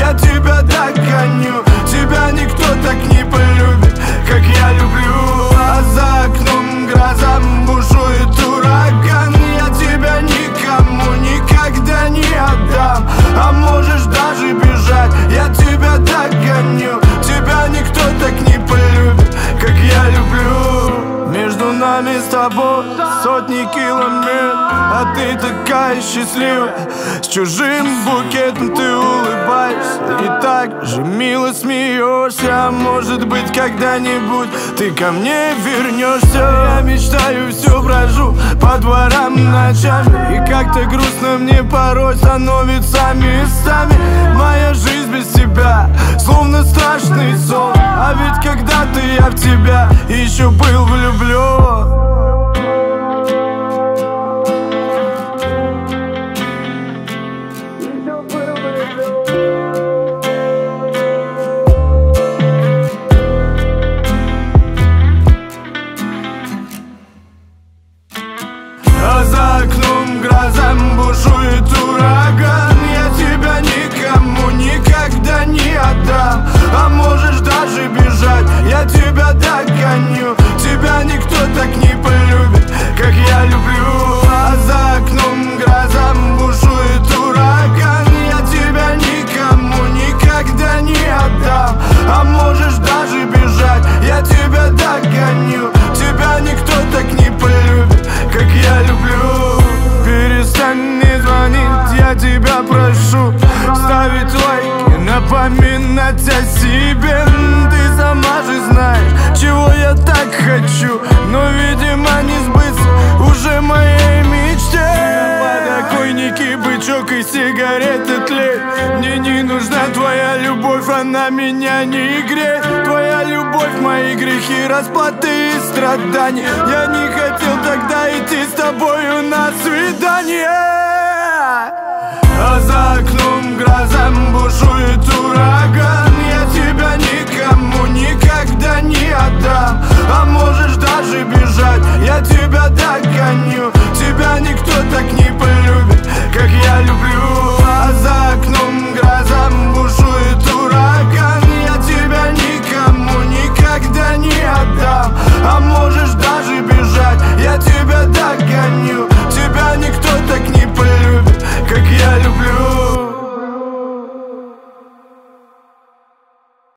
я тебя догоню. Тебя никто так не полюбит, как я люблю. А за окном гроза, бушует ураган. Я тебя никому никогда не отдам. А можешь даже бежать, я тебя догоню. Тебя никто так не полюбит, как я люблю. Между нами с тобой сотни километров, а ты такая счастливая. С чужим букетом ты улыбаешься и так же мило смеешься. А может быть, когда-нибудь ты ко мне вернешься. Я мечтаю, все брожу по дворам ночами, и как-то грустно мне порой становится местами. Моя жизнь без тебя словно страшный сон. А ведь когда-то я в тебя еще был влюблен. А за окном гроза, бушует ураган. Я тебя никому никогда не отдам. А можешь даже бежать, я тебя догоню. Тебя никто так не полюбит, как я люблю. А за окном гроза, бушует ураган. Я тебя никому никогда не отдам. А можешь даже бежать, я тебя догоню. Тебя никто так не полюбит, как я люблю. Перестань мне звонить, я тебя прошу. Ставить лайки, напоминать о себе. Ты сама же знаешь, чего я так хочу, но, видимо, не сбыться уже моей мечте. На подоконнике бычок и сигареты тлеют. Мне не нужна твоя любовь, она меня не греет. Твоя любовь, мои грехи, расплаты и страдания. Я не хотел тогда идти с тобою на свидание. А за окном гроза, бушует ураган. Я тебя никому никогда не отдам. А можешь даже бежать, я тебя догоню.